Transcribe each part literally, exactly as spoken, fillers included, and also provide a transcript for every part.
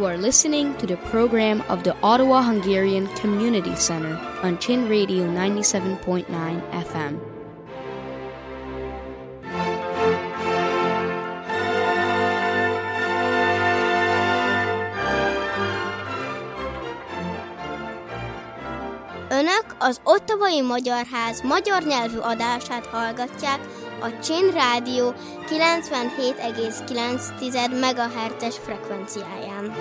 are listening to the program of the Ottawa Hungarian Community Center on Chin Radio ninety-seven point nine F M. Önök az Ottawai Magyar Ház magyar nyelvű adását hallgatják a Chin Rádió kilencvenhét egész kilenc megahertzes frekvenciáján.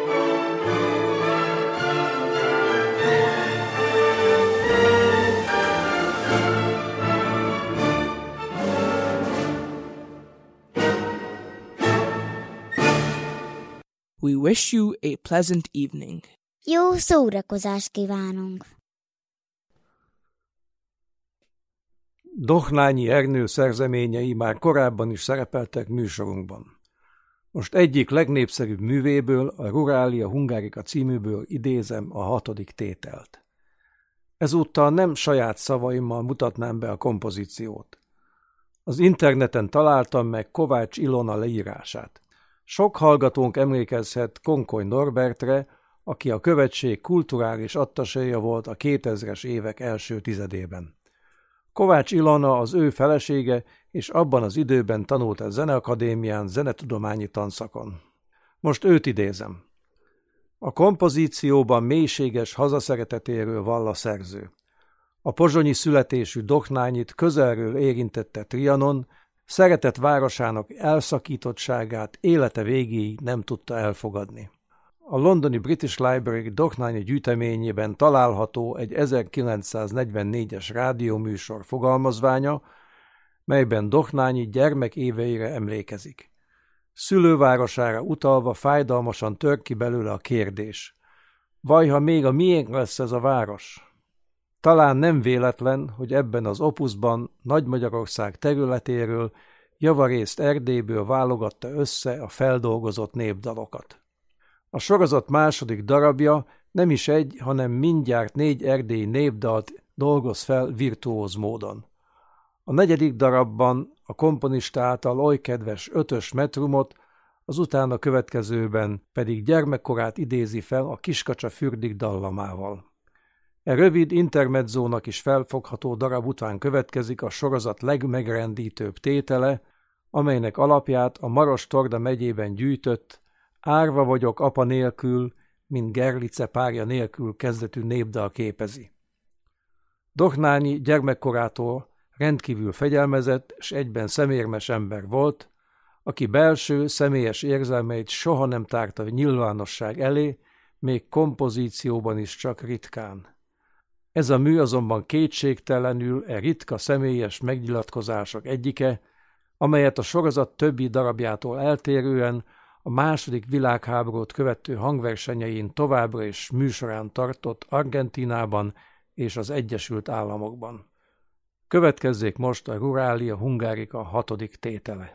We wish you a pleasant evening. Jó szórakozást kívánunk! Dohnányi Ernő szerzeményei már korábban is szerepeltek műsorunkban. Most egyik legnépszerűbb művéből, a Ruralia Hungarica címűből idézem a hatodik tételt. Ezúttal nem saját szavaimmal mutatnám be a kompozíciót. Az interneten találtam meg Kovács Ilona leírását. Sok hallgatónk emlékezhet Konkoly Norbertre, aki a követség kulturális attaséja volt a kétezres évek első tizedében. Kovács Ilona az ő felesége, és abban az időben tanult a Zeneakadémián zenetudományi tanszakon. Most őt idézem. A kompozícióban mélységes hazaszeretetéről vall a szerző. A pozsonyi születésű Dohnányit közelről érintette Trianon, szeretett városának elszakítottságát élete végéig nem tudta elfogadni. A londoni British Library Dohnányi gyűjteményében található egy ezerkilencszáznegyvennégyes rádióműsor fogalmazványa, melyben Dohnányi gyermekéveire emlékezik. Szülővárosára utalva fájdalmasan tör ki belőle a kérdés. Vajha még a miénk lesz ez a város? Talán nem véletlen, hogy ebben az opuszban Nagy-Magyarország területéről, javarészt Erdélyből válogatta össze a feldolgozott népdalokat. A sorozat második darabja nem is egy, hanem mindjárt négy erdélyi népdalt dolgoz fel virtuóz módon. A negyedik darabban a komponista által oly kedves ötös metrumot, az utána következőben pedig gyermekkorát idézi fel a Kiskacsa fürdik dallamával. E rövid intermedzónak is felfogható darab után következik a sorozat legmegrendítőbb tétele, amelynek alapját a Maros-Torda megyében gyűjtött Árva vagyok apa nélkül, mint Gerlice párja nélkül kezdetű népdal képezi. Dohnányi gyermekkorától rendkívül fegyelmezett és egyben szemérmes ember volt, aki belső, személyes érzelmeit soha nem tárta nyilvánosság elé, még kompozícióban is csak ritkán. Ez a mű azonban kétségtelenül e ritka személyes megnyilatkozások egyike, amelyet a sorozat többi darabjától eltérően a második világháborút követő hangversenyein továbbra is műsorán tartott Argentínában és az Egyesült Államokban. Következzék most a Ruralia Hungarica hatodik tétele.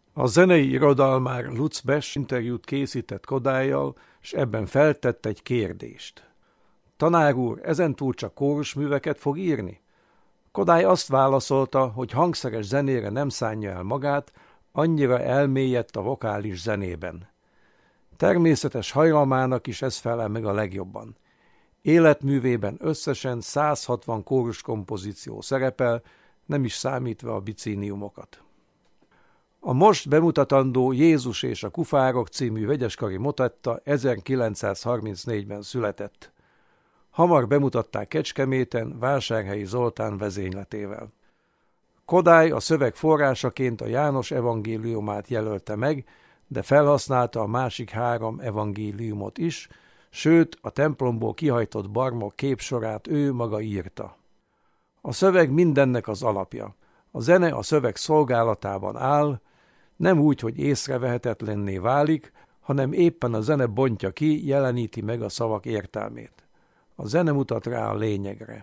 A zenei irodalmár Lutz Besch interjút készített Kodályjal, és ebben feltett egy kérdést. Tanár úr, ezentúl csak kórusműveket fog írni? Kodály azt válaszolta, hogy hangszeres zenére nem szánja el magát, annyira elmélyedt a vokális zenében. Természetes hajlamának is ez felel meg a legjobban. Életművében összesen száz hatvan kóruskompozíció szerepel, nem is számítva a bicíniumokat. A most bemutatandó Jézus és a kufárok című vegyeskari motetta ezerkilencszázharmincnégyben született. Hamar bemutatták Kecskeméten Vásárhelyi Zoltán vezényletével. Kodály a szöveg forrásaként a János evangéliumát jelölte meg, de felhasználta a másik három evangéliumot is, sőt a templomból kihajtott barmok képsorát ő maga írta. A szöveg mindennek az alapja. A zene a szöveg szolgálatában áll, nem úgy, hogy észrevehetetlenné válik, hanem éppen a zene bontja ki, jeleníti meg a szavak értelmét. A zene mutat rá a lényegre.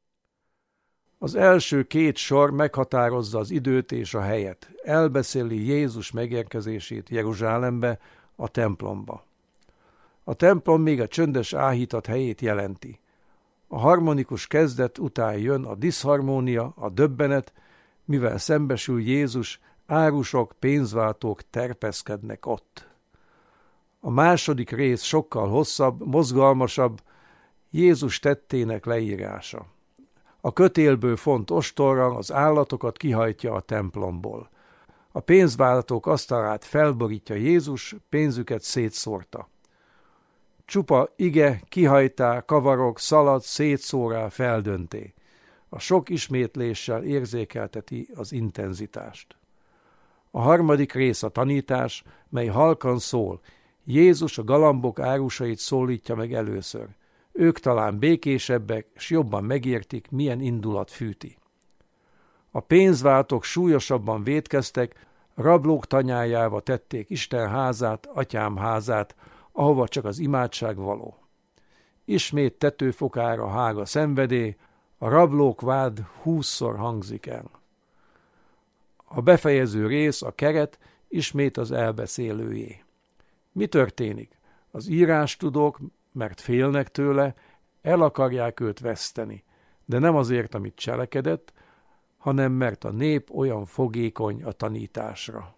Az első két sor meghatározza az időt és a helyet, elbeszéli Jézus megérkezését Jeruzsálembe, a templomba. A templom még a csöndes áhítat helyét jelenti. A harmonikus kezdet után jön a diszharmónia, a döbbenet, mivel szembesül Jézus, árusok, pénzváltók terpeszkednek ott. A második rész sokkal hosszabb, mozgalmasabb, Jézus tettének leírása. A kötélből font ostorral az állatokat kihajtja a templomból. A pénzváltók asztalát felborítja Jézus, pénzüket szétszórta. Csupa ige, kihajtá, kavarok, szalad, szétszórá, feldönté. A sok ismétléssel érzékelteti az intenzitást. A harmadik rész a tanítás, mely halkan szól. Jézus a galambok árusait szólítja meg először. Ők talán békésebbek, s jobban megértik, milyen indulat fűti. A pénzváltók súlyosabban vétkeztek, rablók tanyájába tették Isten házát, atyám házát, ahova csak az imádság való. Ismét tetőfokára hág a szenvedély, a rablók vád húszszor hangzik el. A befejező rész, a keret, ismét az elbeszélőjé. Mi történik? Az írástudók, mert félnek tőle, el akarják őt veszteni, de nem azért, amit cselekedett, hanem mert a nép olyan fogékony a tanításra.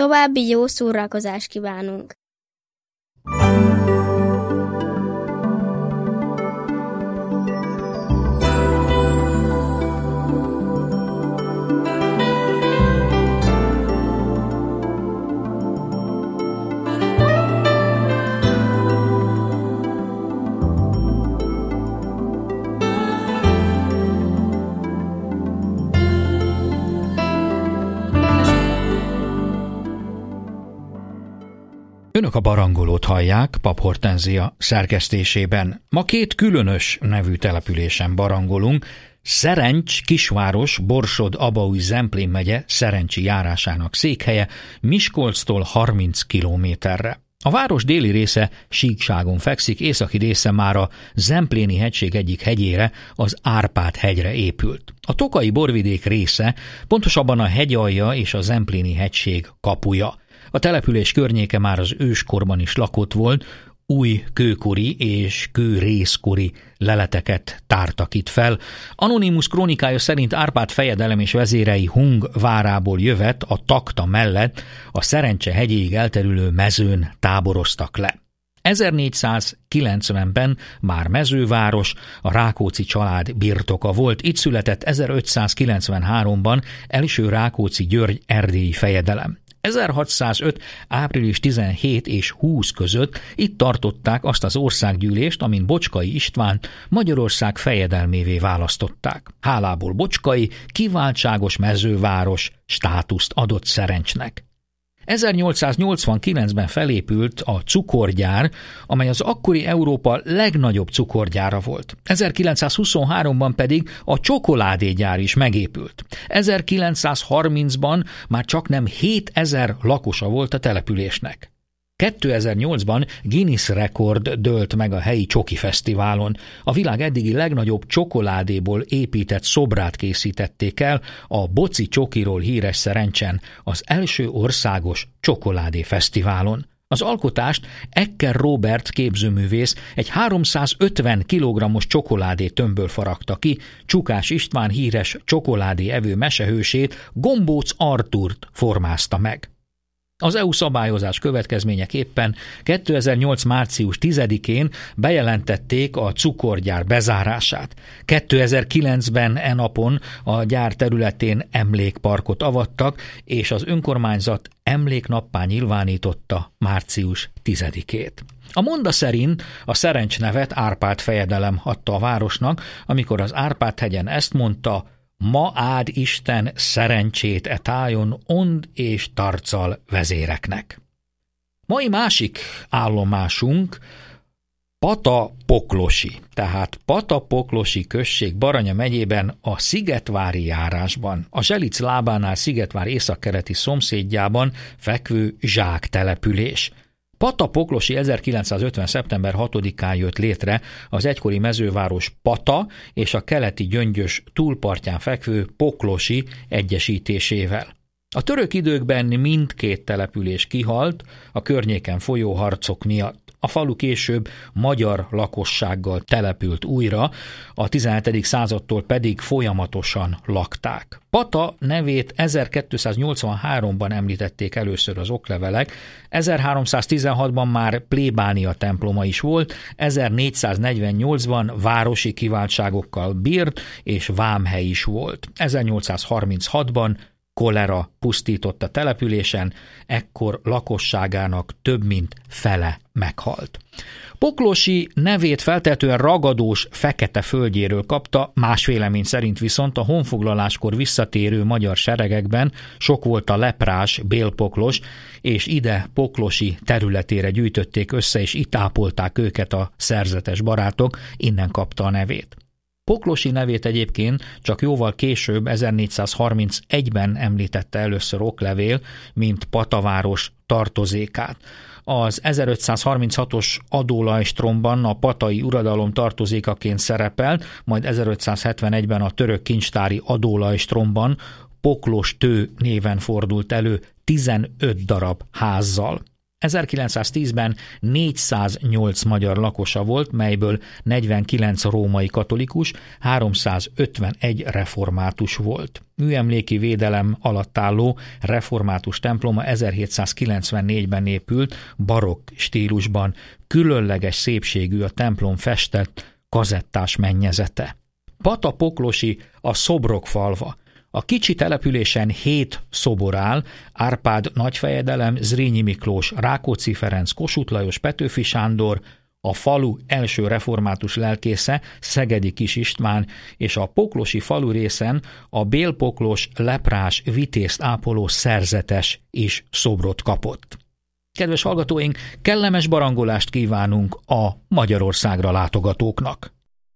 További jó szórakozást kívánunk! Önök a Barangolót hallják Pap Hortenzia szerkesztésében. Ma két különös nevű településen barangolunk. Szerencs kisváros, Borsod-Abaúj-Zemplén megye Szerencsi járásának székhelye, Miskolctól harminc kilométerre. A város déli része síkságon fekszik, északi része már a Zempléni hegység egyik hegyére, az Árpád-hegyre épült. A Tokaji borvidék része, pontosabban a hegyalja és a Zempléni hegység kapuja. A település környéke már az őskorban is lakott volt, új kőkori és kőrészkori leleteket tártak itt fel. Anonymus krónikája szerint Árpád fejedelem és vezérei Hung várából jövet a Takta mellett a Szerencse hegyéig elterülő mezőn táboroztak le. ezernégyszázkilencvenben már mezőváros, a Rákóczi család birtoka volt. Itt született ezerötszázkilencvenháromban első Rákóczi György erdélyi fejedelem. ezerhatszázöt. április tizenhét és húsz között itt tartották azt az országgyűlést, amin Bocskai István Magyarország fejedelmévé választották. Hálából Bocskai kiváltságos mezőváros státuszt adott Szerencsnek. ezernyolcszáznyolcvankilencben felépült a cukorgyár, amely az akkori Európa legnagyobb cukorgyára volt. ezerkilencszázhuszonháromban pedig a csokoládégyár is megépült. ezerkilencszázharmincban már csaknem hétezer lakosa volt a településnek. kétezer-nyolcban Guinness rekord dőlt meg a helyi csoki fesztiválon. A világ eddigi legnagyobb csokoládéból épített szobrát készítették el a Boci csokiról híres Szerencsen, az első országos csokoládé fesztiválon. Az alkotást Ecker Róbert képzőművész egy háromszázötven kilogrammos csokoládé tömbből faragta ki, Csukás István híres csokoládé evő mesehősét, Gombóc Artúrt formázta meg. Az é u szabályozás következményeképpen kétezer-nyolc. március tizedikén bejelentették a cukorgyár bezárását. kétezer-kilencben e napon a gyár területén emlékparkot avattak, és az önkormányzat emléknappá nyilvánította március tizedikét. A monda szerint a Szerencs nevet Árpád fejedelem adta a városnak, amikor az Árpád-hegyen ezt mondta: ma áld Isten szerencsét e tájon ond és tarcal vezéreknek. Mai másik állomásunk Patapoklosi, tehát Patapoklosi község Baranya megyében a Szigetvári járásban, a Zselic lábánál Szigetvár északkeleti szomszédjában fekvő zsáktelepülés. Patapoklosi ezerkilencszázötven. szeptember hatodikán jött létre az egykori mezőváros Pata és a keleti Gyöngyös túlpartján fekvő Poklosi egyesítésével. A török időkben mindkét település kihalt a környéken folyó harcok miatt. A falu később magyar lakossággal települt újra, a tizenhetedik századtól pedig folyamatosan lakták. Pata nevét ezerkétszáznyolcvanháromban említették először az oklevelek, ezerháromszáztizenhatban már plébánia temploma is volt, ezernégyszáznegyvennyolcban városi kiváltságokkal bírt és vámhely is volt. ezernyolcszázharminchatban kolera pusztított a településen, ekkor lakosságának több mint fele meghalt. Poklosi nevét feltehetően ragadós fekete földjéről kapta, más vélemény szerint viszont a honfoglaláskor visszatérő magyar seregekben sok volt a leprás Bélpoklos, és ide Poklosi területére gyűjtötték össze, és itt ápolták őket a szerzetes barátok, innen kapta a nevét. Poklosi nevét egyébként csak jóval később, ezernégyszázharmincegyben említette először oklevél, mint Pataváros tartozékát. Az ezerötszázharminchatos adólajstromban a patai uradalom tartozékaként szerepelt, majd ezerötszázhetvenegyben a török kincstári adólajstromban Poklostő néven fordult elő tizenöt darab házzal. ezerkilencszáztízben négyszáznyolc magyar lakosa volt, melyből negyvenkilenc római katolikus, háromszázötvenegy református volt. Műemléki védelem alatt álló református temploma ezerhétszázkilencvennégyben épült, barokk stílusban, különleges szépségű a templom festett, kazettás mennyezete. Patapoklosi a szobrok falva. A kicsi településen hét szobor áll, Árpád nagyfejedelem, Zrínyi Miklós, Rákóczi Ferenc, Kossuth Lajos, Petőfi Sándor, a falu első református lelkésze, Szegedi Kis István, és a poklosi falu részen a bélpoklos, leprás, vitézt ápoló szerzetes is szobrot kapott. Kedves hallgatóink, kellemes barangolást kívánunk a Magyarországra látogatóknak!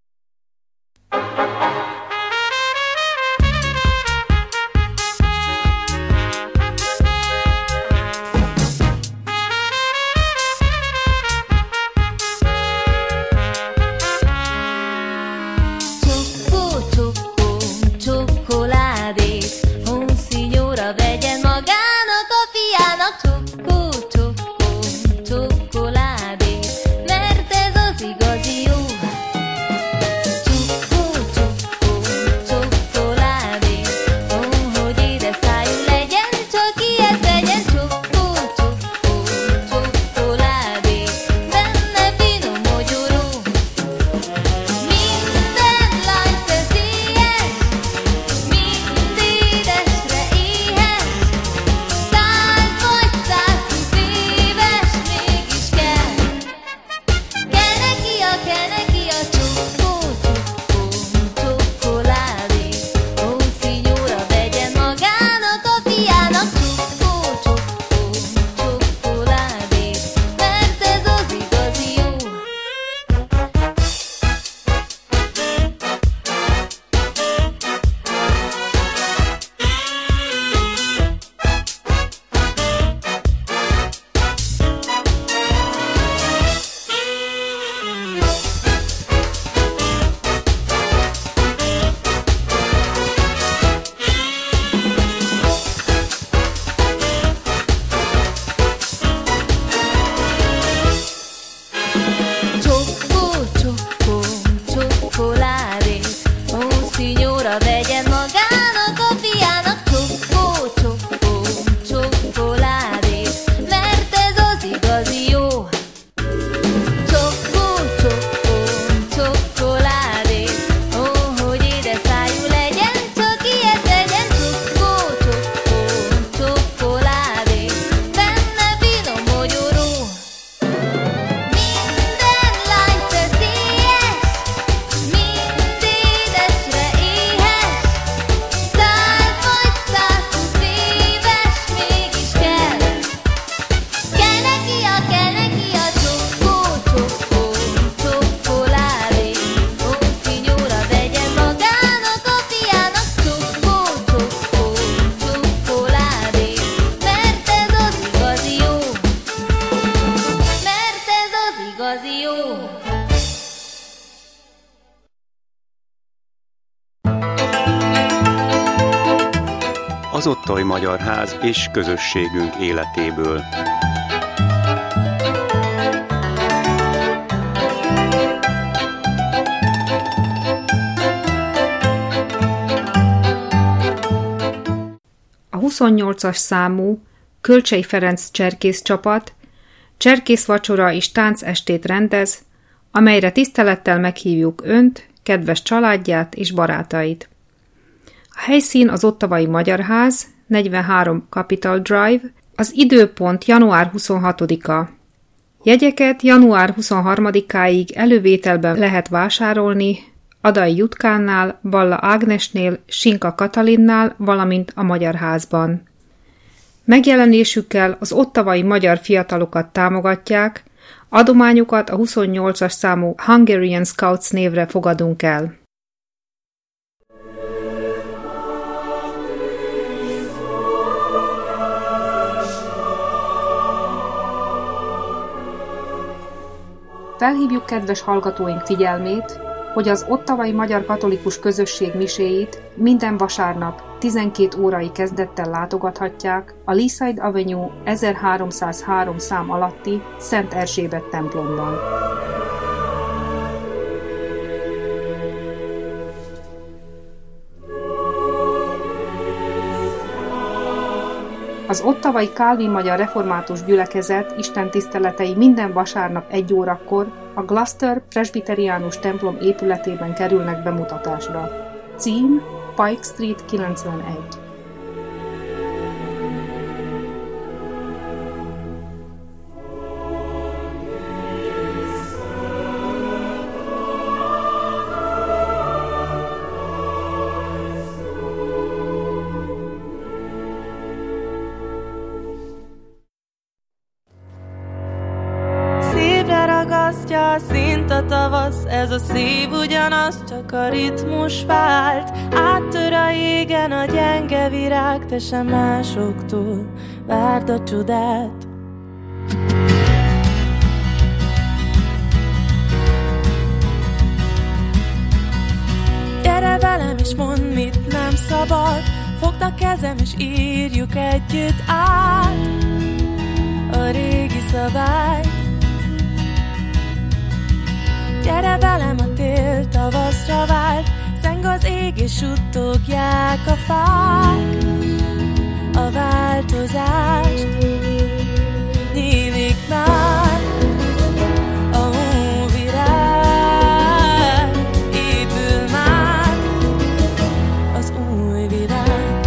Az Otthai Magyar Ház és közösségünk életéből. A huszonnyolcas számú Kölcsey Ferenc cserkész csapat cserkész vacsora és táncestét rendez, amelyre tisztelettel meghívjuk Önt, kedves családját és barátait. A helyszín az Ottawai Magyar Ház, negyvenhárom Capitol Drive, az időpont január huszonhatodika. Jegyeket január huszonharmadikáig elővételben lehet vásárolni Adai Jutkánnál, Balla Ágnesnél, Sinka Katalinnál, valamint a Magyar Házban. Megjelenésükkel az ottawai magyar fiatalokat támogatják, adományokat a huszonnyolcas számú Hungarian Scouts névre fogadunk el. Felhívjuk kedves hallgatóink figyelmét, hogy az ottawai magyar katolikus közösség miséit minden vasárnap tizenkét órai kezdettel látogathatják a Leaside Avenue ezerháromszázhárom szám alatti Szent Erzsébet templomban. Az ottawai Kálvin magyar református gyülekezet istentiszteletei minden vasárnap egy órakor a Gloucester presbiteriánus templom épületében kerülnek bemutatásra. Cím Pike Street kilencvenegy. Szint a tavasz, ez a szív ugyanaz, csak a ritmus vált. Áttör a égen a gyenge virág, te sem másoktól várd a csodát. Gyere velem és mondd, mit nem szabad, fogd a kezem és írjuk együtt át a régi szabályt. Gyere velem, a tél tavaszra vált, zeng az ég és suttogják a fák a változást. Nyílik már a hóvirág, épül már az új világ.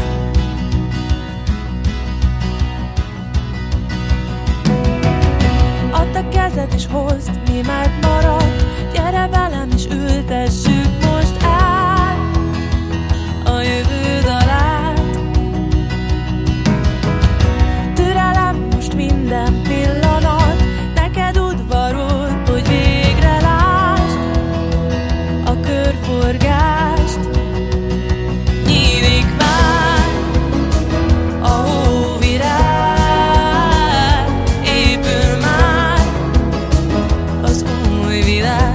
Add a kezed és hozd, mi megmarad. Gyere velem és ültessük most el a jövő dalát. Türelem most minden pillanat, neked udvarol, hogy végre lásd a körforgást. Nyílik már a hóvirág, épül már az új világ.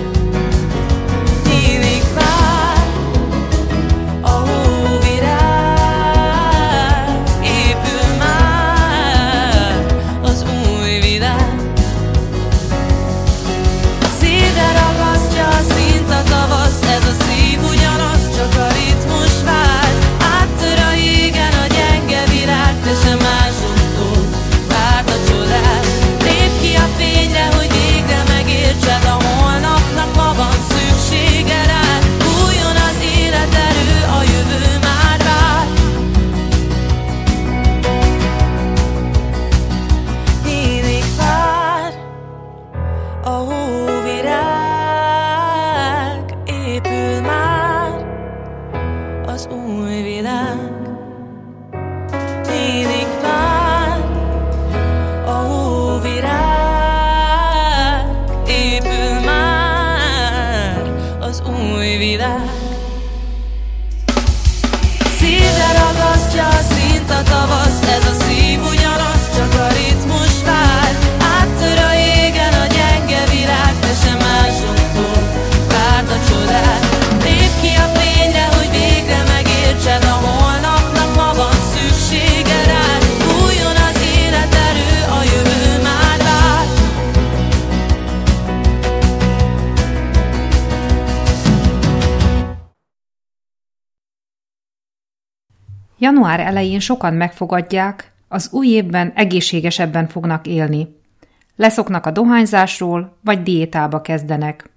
Január elején sokan megfogadják, az új évben egészségesebben fognak élni. Leszoknak a dohányzásról, vagy diétába kezdenek.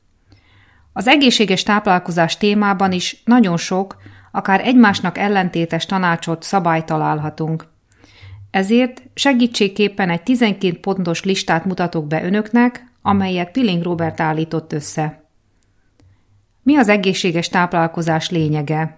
Az egészséges táplálkozás témában is nagyon sok, akár egymásnak ellentétes tanácsot, szabályt találhatunk. Ezért segítségképpen egy tizenkét pontos listát mutatok be önöknek, amelyet Pilling Róbert állított össze. Mi az egészséges táplálkozás lényege?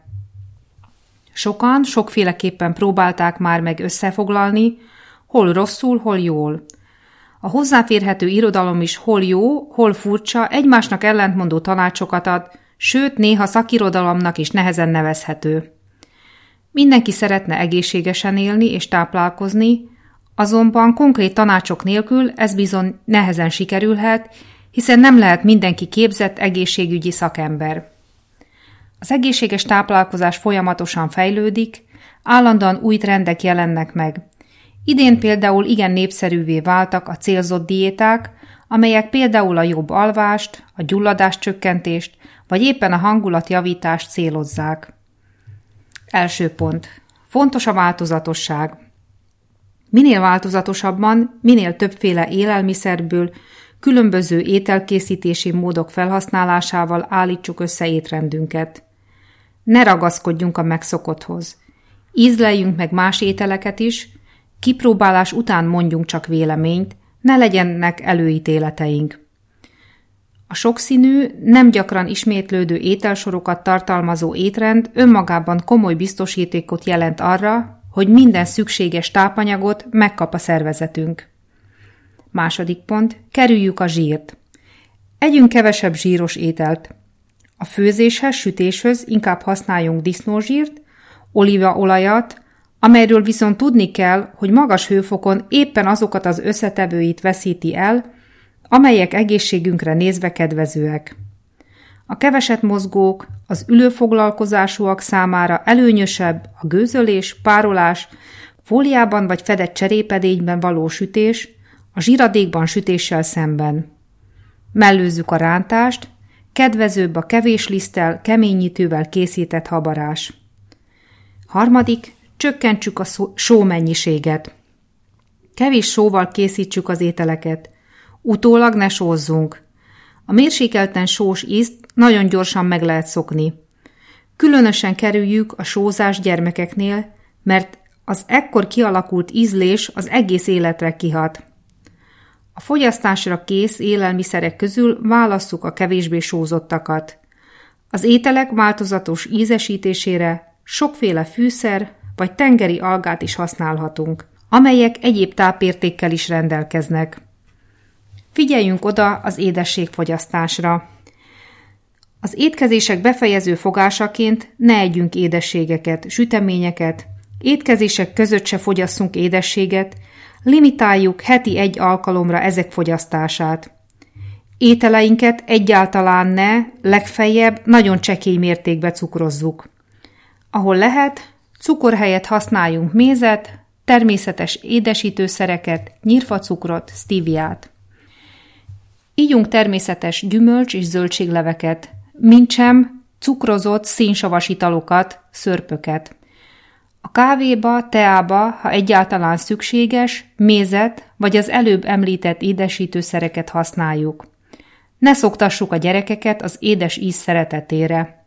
Sokan sokféleképpen próbálták már meg összefoglalni, hol rosszul, hol jól. A hozzáférhető irodalom is hol jó, hol furcsa, egymásnak ellentmondó tanácsokat ad, sőt, néha szakirodalomnak is nehezen nevezhető. Mindenki szeretne egészségesen élni és táplálkozni, azonban konkrét tanácsok nélkül ez bizony nehezen sikerülhet, hiszen nem lehet mindenki képzett egészségügyi szakember. Az egészséges táplálkozás folyamatosan fejlődik, állandóan új trendek jelennek meg. Idén például igen népszerűvé váltak a célzott diéták, amelyek például a jobb alvást, a gyulladáscsökkentést, vagy éppen a hangulatjavítást célozzák. Első pont. Fontos a változatosság. Minél változatosabban, minél többféle élelmiszerből, különböző ételkészítési módok felhasználásával állítsuk össze étrendünket. Ne ragaszkodjunk a megszokotthoz. Ízleljünk meg más ételeket is, kipróbálás után mondjunk csak véleményt, ne legyenek előítéleteink. A sokszínű, nem gyakran ismétlődő ételsorokat tartalmazó étrend önmagában komoly biztosítékot jelent arra, hogy minden szükséges tápanyagot megkap a szervezetünk. Második pont, kerüljük a zsírt. Együnk kevesebb zsíros ételt. A főzéshez, sütéshöz inkább használjunk disznózsírt, olívaolajat, amelyről viszont tudni kell, hogy magas hőfokon éppen azokat az összetevőit veszíti el, amelyek egészségünkre nézve kedvezőek. A keveset mozgók, az ülőfoglalkozásúak számára előnyösebb a gőzölés, párolás, fóliában vagy fedett cserépedényben való sütés, a zsíradékban sütéssel szemben. Mellőzzük a rántást, kedvezőbb a kevés liszttel, keményítővel készített habarás. Harmadik, csökkentsük a só mennyiséget. Kevés sóval készítsük az ételeket. Utólag ne sózzunk. A mérsékelten sós ízt nagyon gyorsan meg lehet szokni. Különösen kerüljük a sózást gyermekeknél, mert az ekkor kialakult ízlés az egész életre kihat. A fogyasztásra kész élelmiszerek közül válasszuk a kevésbé sózottakat. Az ételek változatos ízesítésére sokféle fűszer vagy tengeri algát is használhatunk, amelyek egyéb tápértékkel is rendelkeznek. Figyeljünk oda az édességfogyasztásra. Az étkezések befejező fogásaként ne együnk édességeket, süteményeket, étkezések között se fogyasszunk édességet, limitáljuk heti egy alkalomra ezek fogyasztását. Ételeinket egyáltalán ne, legfeljebb nagyon csekély mértékbe cukrozzuk. Ahol lehet, cukor helyett használjunk mézet, természetes édesítőszereket, nyírfacukrot, sztíviát. Ígyunk természetes gyümölcs és zöldségleveket, mintsem cukrozott szénsavas italokat, szörpöket. A kávéba, teába, ha egyáltalán szükséges, mézet vagy az előbb említett édesítőszereket használjuk. Ne szoktassuk a gyerekeket az édes íz szeretetére.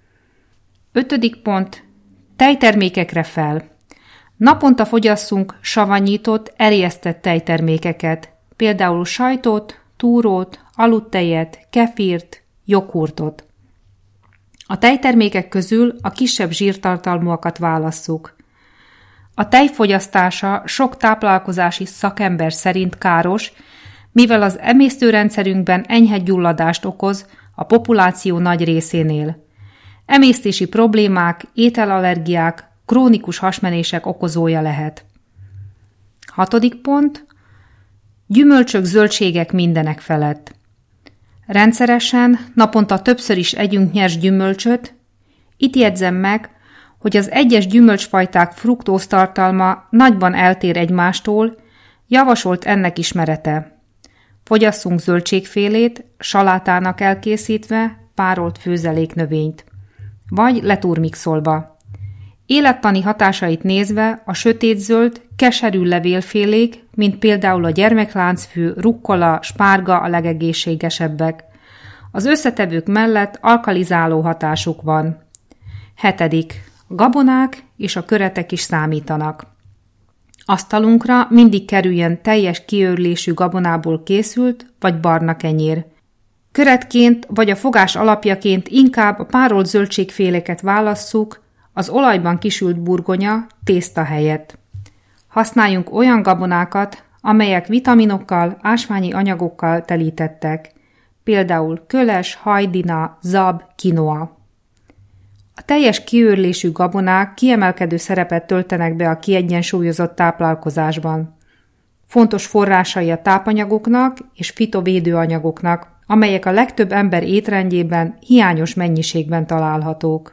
Ötödik pont. Tejtermékekre fel. Naponta fogyasszunk savanyított, erjesztett tejtermékeket, például sajtot, túrót, aludtejet, kefírt, joghurtot. A tejtermékek közül a kisebb zsírtartalmúakat válasszuk. A tej fogyasztása sok táplálkozási szakember szerint káros, mivel az emésztőrendszerünkben enyhe gyulladást okoz a populáció nagy részénél. Emésztési problémák, ételallergiák, krónikus hasmenések okozója lehet. Hatodik pont. Gyümölcsök, zöldségek mindenek felett. Rendszeresen, naponta többször is együnk nyers gyümölcsöt. Itt jegyzem meg, hogy az egyes gyümölcsfajták fruktóztartalma nagyban eltér egymástól, javasolt ennek ismerete. Fogyasszunk zöldségfélét, salátának elkészítve, párolt főzeléknövényt, vagy letúrmixolva. Élettani hatásait nézve a sötétzöld, keserű levélfélék, mint például a gyermekláncfű, rukkola, spárga a legegészségesebbek. Az összetevők mellett alkalizáló hatásuk van. Hetedik. Gabonák és a köretek is számítanak. Asztalunkra mindig kerüljen teljes kiőrlésű gabonából készült vagy barna kenyér. Köretként vagy a fogás alapjaként inkább a párolt zöldségféleket válasszuk, az olajban kisült burgonya, tészta helyett. Használjunk olyan gabonákat, amelyek vitaminokkal, ásványi anyagokkal telítettek, például köles, hajdina, zab, kinoa. A teljes kiőrlésű gabonák kiemelkedő szerepet töltenek be a kiegyensúlyozott táplálkozásban. fontos forrásai a tápanyagoknak és fitovédőanyagoknak, amelyek a legtöbb ember étrendjében hiányos mennyiségben találhatók.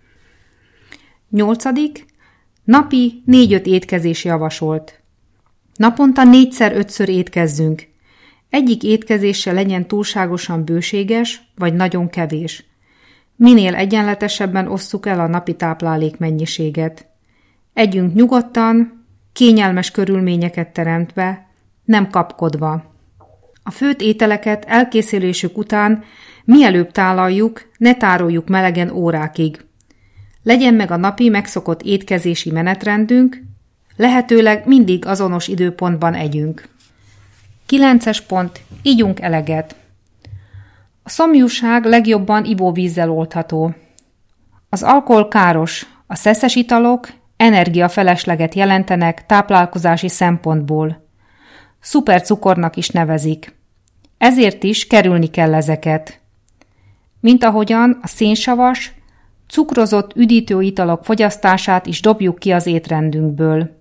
Nyolcadik. Napi négy-öt étkezés javasolt. Naponta négyszer-ötször étkezzünk. Egyik étkezése legyen túlságosan bőséges, vagy nagyon kevés. Minél egyenletesebben osszuk el a napi táplálék mennyiséget. Együnk nyugodtan, kényelmes körülményeket teremtve, nem kapkodva. A főtt ételeket elkészülésük után mielőbb tálaljuk, ne tároljuk melegen órákig. Legyen meg a napi megszokott étkezési menetrendünk, lehetőleg mindig azonos időpontban együnk. Kilences pont. Igyunk eleget. A szomjúság legjobban ivóvízzel oldható. Az alkohol káros, a szeszes italok energiafelesleget jelentenek táplálkozási szempontból. Szupercukornak is nevezik. Ezért is kerülni kell ezeket. Mint ahogyan a szénsavas, cukrozott üdítő italok fogyasztását is dobjuk ki az étrendünkből.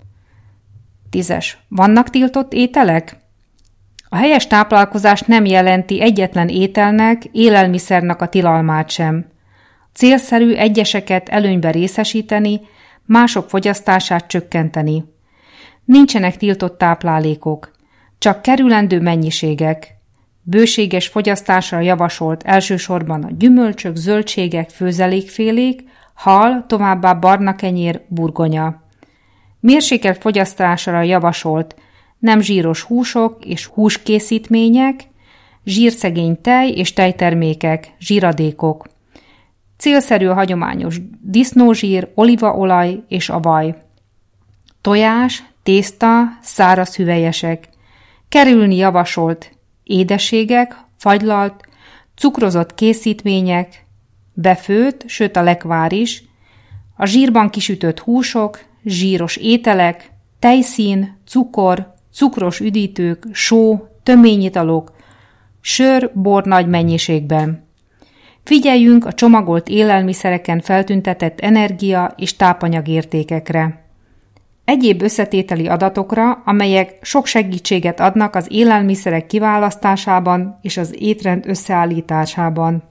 Tízes. Vannak tiltott ételek? A helyes táplálkozás nem jelenti egyetlen ételnek, élelmiszernek a tilalmát sem. Célszerű egyeseket előnybe részesíteni, mások fogyasztását csökkenteni. Nincsenek tiltott táplálékok, csak kerülendő mennyiségek. Bőséges fogyasztásra javasolt elsősorban a gyümölcsök, zöldségek, főzelékfélék, hal, továbbá barna kenyér, burgonya. Mérsékelt fogyasztásra javasolt nem zsíros húsok és húskészítmények, zsírszegény tej és tejtermékek, zsíradékok. Célszerű a hagyományos disznózsír, olívaolaj és a vaj. Tojás, tészta, száraz hüvelyesek. Kerülni javasolt édességek, fagylalt, cukrozott készítmények, befőtt, sőt a lekvár is, a zsírban kisütött húsok, zsíros ételek, tejszín, cukor, cukros üdítők, só, töményitalok, sör, bor nagy mennyiségben. Figyeljünk a csomagolt élelmiszereken feltüntetett energia és tápanyagértékekre. Egyéb összetételi adatokra, amelyek sok segítséget adnak az élelmiszerek kiválasztásában és az étrend összeállításában.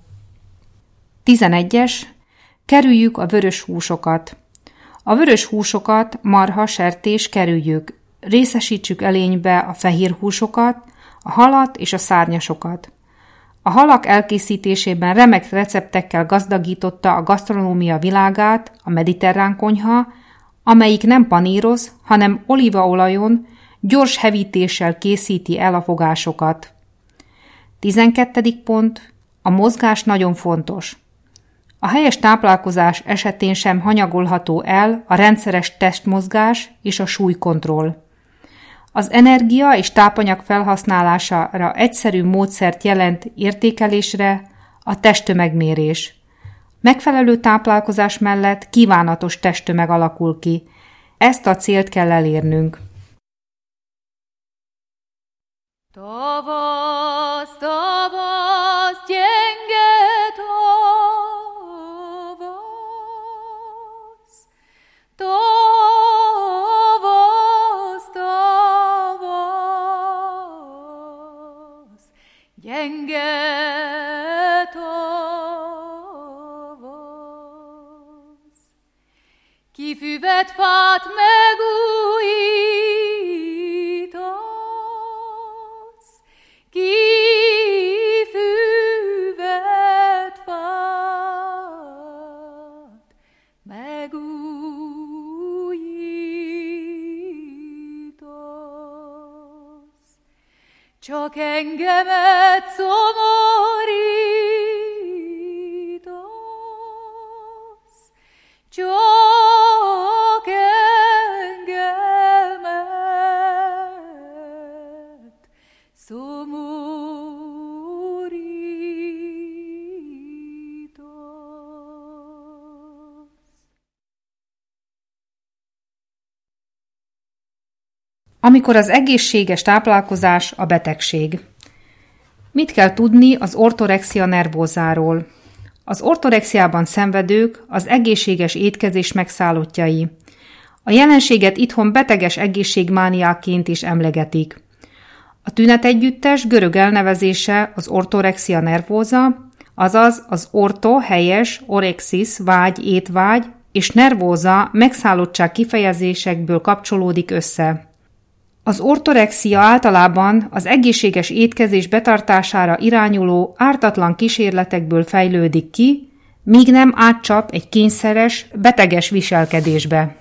tizenegyes. Kerüljük a vörös húsokat. A vörös húsokat, marha, sertés kerüljük. Részesítsük elénybe a fehér húsokat, a halat és a szárnyasokat. A halak elkészítésében remek receptekkel gazdagította a gasztronómia világát a mediterrán konyha, amelyik nem paníroz, hanem olívaolajon, gyors hevítéssel készíti el a fogásokat. tizenkettedik pont. A mozgás nagyon fontos. A helyes táplálkozás esetén sem hanyagolható el a rendszeres testmozgás és a súlykontroll. Az energia és tápanyag felhasználására egyszerű módszert jelent értékelésre a testtömegmérés. Megfelelő táplálkozás mellett kívánatos testtömeg alakul ki. Ezt a célt kell elérnünk. Tavasz, tavasz, gyenge tavasz, tavasz, tavasz, gyenge tavasz, kifüvet fát megújítasz, kifüvet fát megújítasz, csak engemet szomorítasz, csak engemet szomorítasz. Amikor az egészséges táplálkozás a betegség. Mit kell tudni az ortorexia nervózáról? Az ortorexiában szenvedők az egészséges étkezés megszállottjai. A A jelenséget itthon beteges egészségmániákként is emlegetik. A tünetegyüttes görög elnevezése az ortorexia nervóza, azaz az orto helyes, orexis vágy, étvágy, és nervóza megszállottság kifejezésekből kapcsolódik össze. Az ortorexia általában az egészséges étkezés betartására irányuló ártatlan kísérletekből fejlődik ki, míg nem átcsap egy kényszeres, beteges viselkedésbe.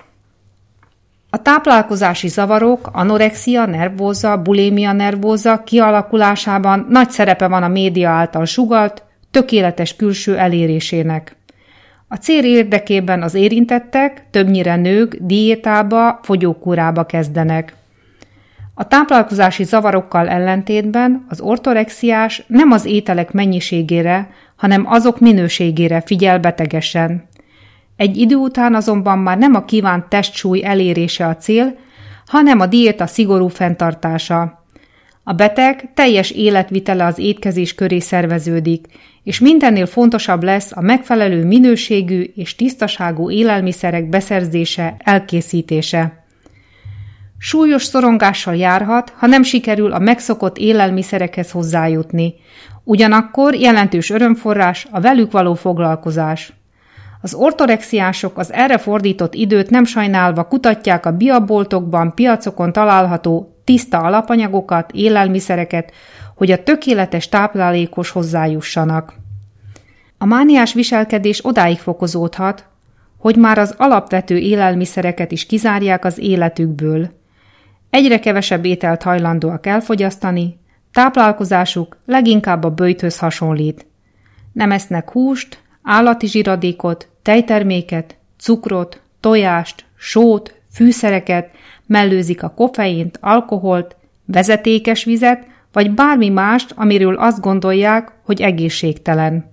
A táplálkozási zavarok, anorexia nervóza, bulimia nervóza kialakulásában nagy szerepe van a média által sugalt, tökéletes külső elérésének. A cél érdekében az érintettek, többnyire nők, diétába, fogyókúrába kezdenek. A táplálkozási zavarokkal ellentétben az ortorexiás nem az ételek mennyiségére, hanem azok minőségére figyel betegesen. Egy idő után azonban már nem a kívánt testsúly elérése a cél, hanem a diéta szigorú fenntartása. A beteg teljes életvitele az étkezés köré szerveződik, és mindennél fontosabb lesz a megfelelő minőségű és tisztaságú élelmiszerek beszerzése, elkészítése. Súlyos szorongással járhat, ha nem sikerül a megszokott élelmiszerekhez hozzájutni. Ugyanakkor jelentős örömforrás a velük való foglalkozás. Az ortorexiások az erre fordított időt nem sajnálva kutatják a bioboltokban, piacokon található tiszta alapanyagokat, élelmiszereket, hogy a tökéletes táplálékos hozzájussanak. A mániás viselkedés odáig fokozódhat, hogy már az alapvető élelmiszereket is kizárják az életükből. Egyre kevesebb ételt hajlandóak elfogyasztani, táplálkozásuk leginkább a böjthöz hasonlít. Nem esznek húst, állati zsiradékot, tejterméket, cukrot, tojást, sót, fűszereket, mellőzik a koffeint, alkoholt, vezetékes vizet, vagy bármi mást, amiről azt gondolják, hogy egészségtelen.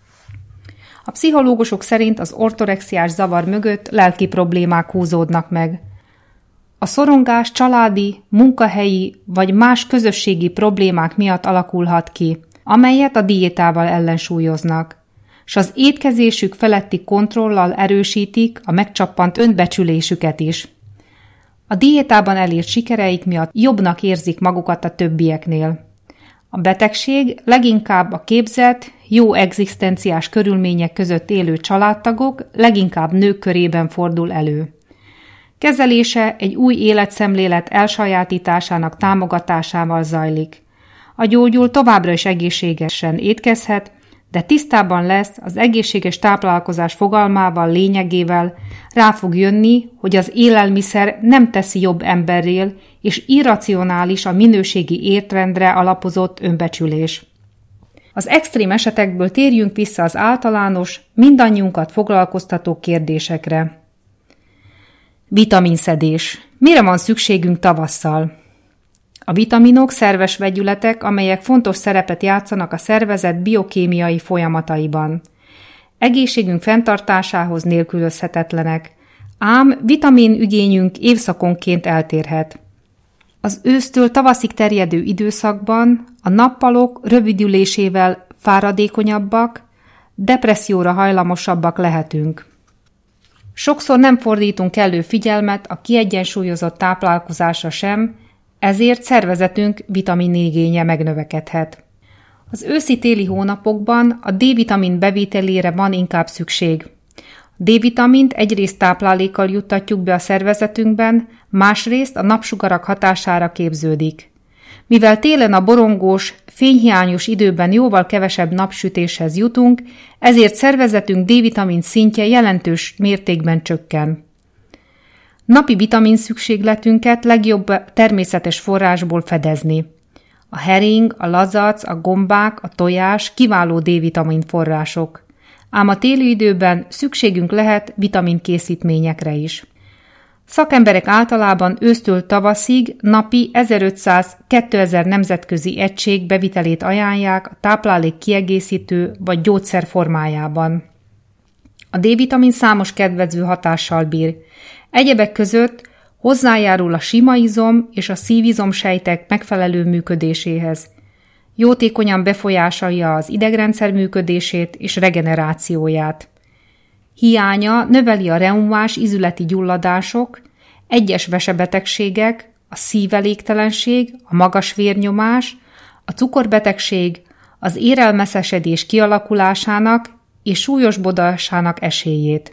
A pszichológusok szerint az ortorexiás zavar mögött lelki problémák húzódnak meg. A szorongás családi, munkahelyi vagy más közösségi problémák miatt alakulhat ki, amelyet a diétával ellensúlyoznak, s az étkezésük feletti kontrollal erősítik a megcsappant önbecsülésüket is. A diétában elért sikereik miatt jobbnak érzik magukat a többieknél. A betegség leginkább a képzett, jó egzisztenciás körülmények között élő családtagok, leginkább nők körében fordul elő. Kezelése egy új életszemlélet elsajátításának támogatásával zajlik. A gyógyul továbbra is egészségesen étkezhet, de tisztában lesz az egészséges táplálkozás fogalmával, lényegével, rá fog jönni, hogy az élelmiszer nem teszi jobb emberrél, és irracionális a minőségi étrendre alapozott önbecsülés. Az extrém esetekből térjünk vissza az általános, mindannyiunkat foglalkoztató kérdésekre. Vitaminszedés. Mire van szükségünk tavasszal? A vitaminok szerves vegyületek, amelyek fontos szerepet játszanak a szervezet biokémiai folyamataiban. Egészségünk fenntartásához nélkülözhetetlenek, ám vitaminigényünk évszakonként eltérhet. Az ősztől tavaszig terjedő időszakban a nappalok rövidülésével fáradékonyabbak, depresszióra hajlamosabbak lehetünk. Sokszor nem fordítunk kellő figyelmet a kiegyensúlyozott táplálkozásra sem, ezért szervezetünk vitaminigénye megnövekedhet. Az őszi-téli hónapokban a D-vitamin bevételére van inkább szükség. A D-vitamint egyrészt táplálékkal juttatjuk be a szervezetünkben, másrészt a napsugarak hatására képződik. Mivel télen a borongós, fényhiányos időben jóval kevesebb napsütéshez jutunk, ezért szervezetünk D-vitamin szintje jelentős mértékben csökken. Napi vitamin szükségletünket legjobb természetes forrásból fedezni. A hering, a lazac, a gombák, a tojás kiváló D-vitamin források. Ám a téli időben szükségünk lehet vitaminkészítményekre is. Szakemberek általában ősztől tavaszig napi ezerötszáz-kétezer nemzetközi egység bevitelét ajánlják a táplálék kiegészítő vagy gyógyszer formájában. A D-vitamin számos kedvező hatással bír. Egyebek között hozzájárul a sima izom és a szívizomsejtek megfelelő működéséhez. Jótékonyan befolyásolja az idegrendszer működését és regenerációját. Hiánya növeli a reumás izületi gyulladások, Egyes vesebetegségek, a szívelégtelenség, a magas vérnyomás, a cukorbetegség, az érelmeszesedés kialakulásának és súlyosbodásának esélyét.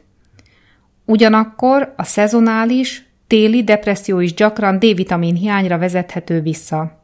Ugyanakkor a szezonális, téli depresszió is gyakran D-vitamin hiányra vezethető vissza.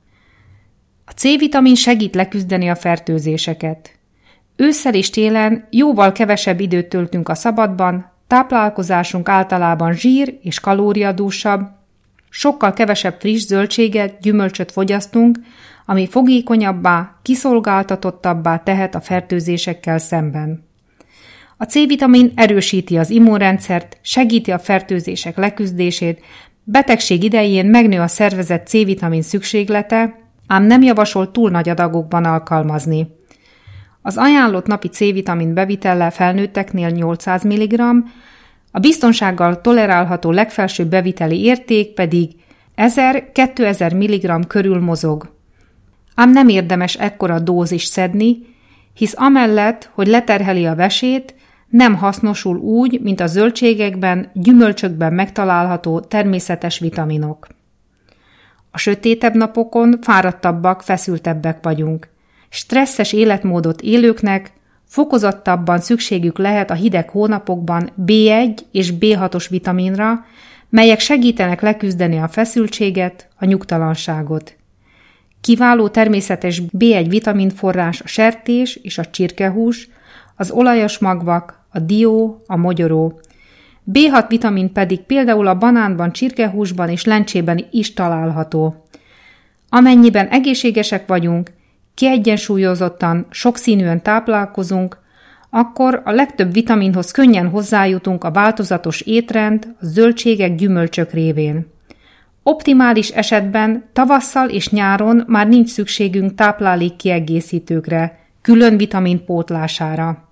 A C-vitamin segít leküzdeni a fertőzéseket. Ősszel és télen jóval kevesebb időt töltünk a szabadban, táplálkozásunk általában zsír és kalóriadúsabb, sokkal kevesebb friss zöldséget, gyümölcsöt fogyasztunk, ami fogékonyabbá, kiszolgáltatottabbá tehet a fertőzésekkel szemben. A C-vitamin erősíti az immunrendszert, segíti a fertőzések leküzdését, betegség idején megnő a szervezet C-vitamin szükséglete, ám nem javasol túl nagy adagokban alkalmazni. Az ajánlott napi C-vitamin bevitele felnőtteknél nyolcszáz milligramm, a biztonsággal tolerálható legfelsőbb beviteli érték pedig ezer-kétezer milligramm körül mozog. Ám nem érdemes ekkora dózis szedni, hisz amellett, hogy leterheli a vesét, nem hasznosul úgy, mint a zöldségekben, gyümölcsökben megtalálható természetes vitaminok. A sötétebb napokon fáradtabbak, feszültebbek vagyunk. Stresszes életmódot élőknek fokozottabban szükségük lehet a hideg hónapokban bé egy és bé hatos vitaminra, melyek segítenek leküzdeni a feszültséget, a nyugtalanságot. Kiváló természetes bé egy vitaminforrás a sertés és a csirkehús, az olajos magvak, a dió, a mogyoró. bé hat vitamin pedig például a banánban, csirkehúsban és lencsében is található. Amennyiben egészségesek vagyunk, kiegyensúlyozottan, sokszínűen táplálkozunk, akkor a legtöbb vitaminhoz könnyen hozzájutunk a változatos étrend, a zöldségek, gyümölcsök révén. Optimális esetben tavasszal és nyáron már nincs szükségünk táplálékkiegészítőkre, külön vitamin pótlására.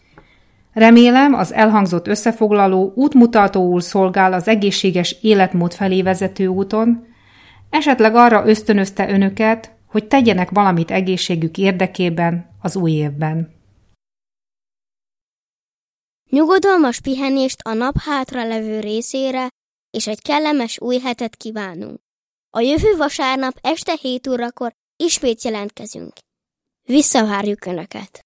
Remélem, az elhangzott összefoglaló útmutatóul szolgál az egészséges életmód felé vezető úton, esetleg arra ösztönözte önöket, hogy tegyenek valamit egészségük érdekében az új évben. Nyugodalmas pihenést a nap hátra levő részére, és egy kellemes új hetet kívánunk. A jövő vasárnap este hét órakor ismét jelentkezünk. Visszavárjuk Önöket!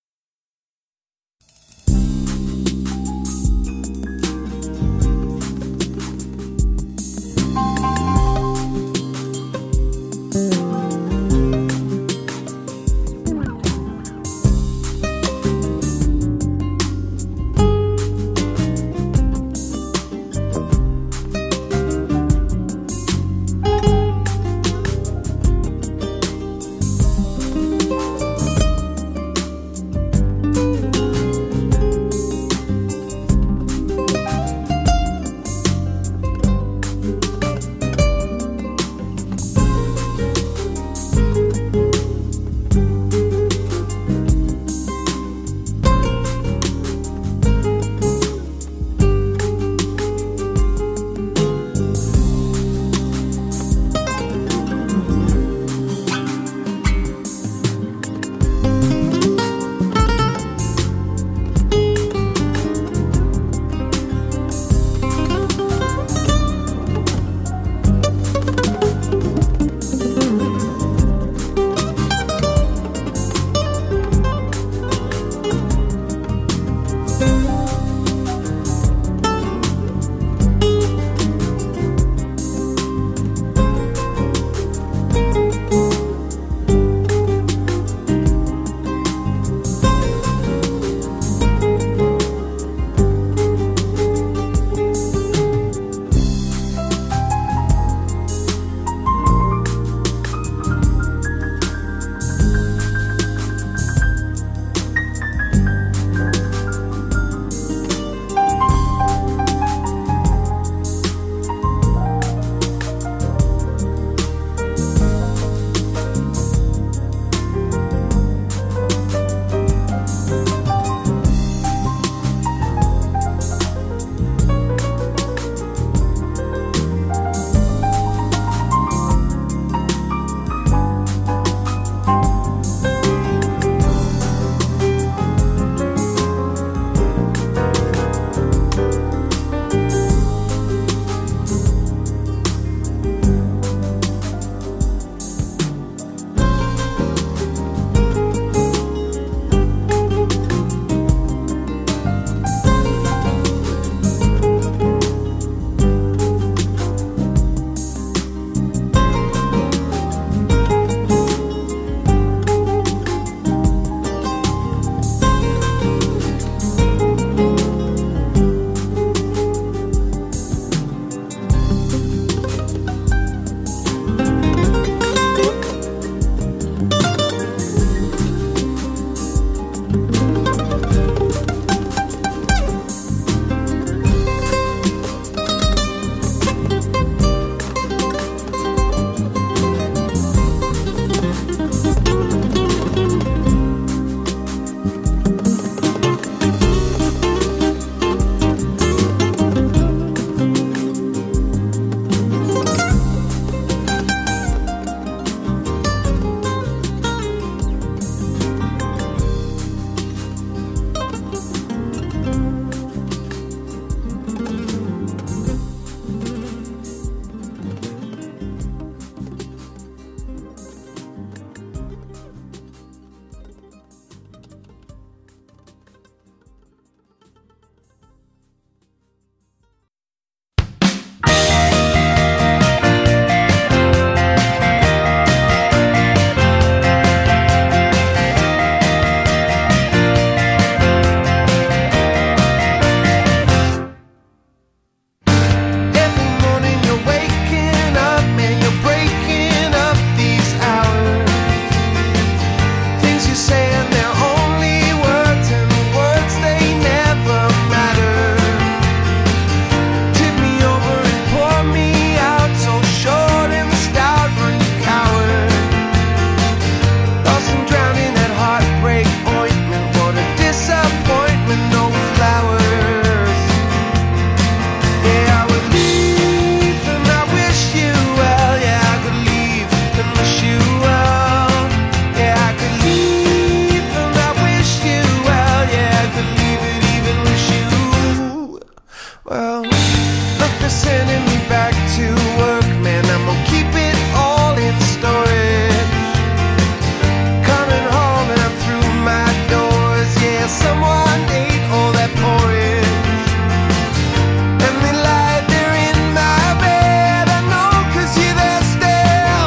Well, look, they're sending me back to work, man. I'm gonna keep it all in storage. Coming home and I'm through my doors. Yeah, someone ate all that porridge, and they lied there in my bed. I know, 'cause you're there still.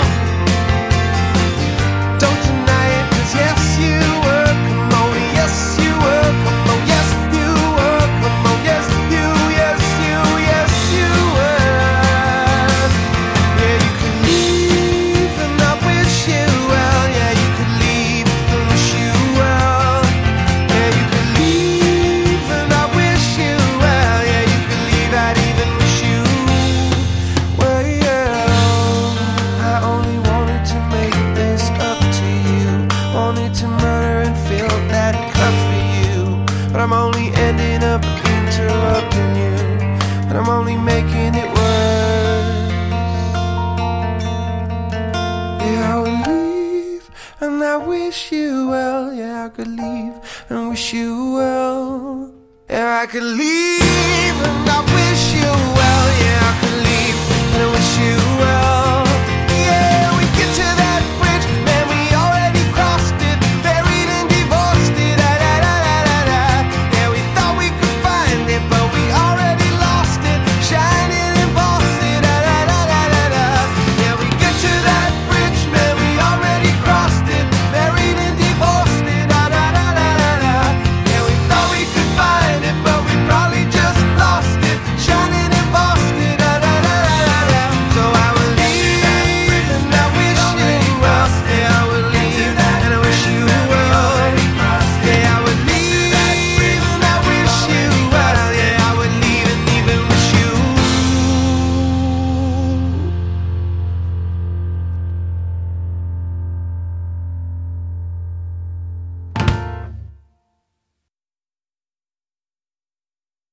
Don't deny it, 'cause yes, you were. Come on, yes, you were. Come on, yes, you were. Come on, yes, you, yes, you, yes, you were. Yeah, you could leave and I wish you well. Yeah, you could leave and wish you well. Yeah, you could leave and I wish you well. Yeah, you could leave, I'd even wish you well. Yeah, I only wanted to make this up to you. Wanted to murder and fill that cup for you, but I'm only ending up interrupting you, and I'm only making it worse. Yeah, I would leave and I wish you well. Yeah, I could leave and wish you well. Yeah, I could leave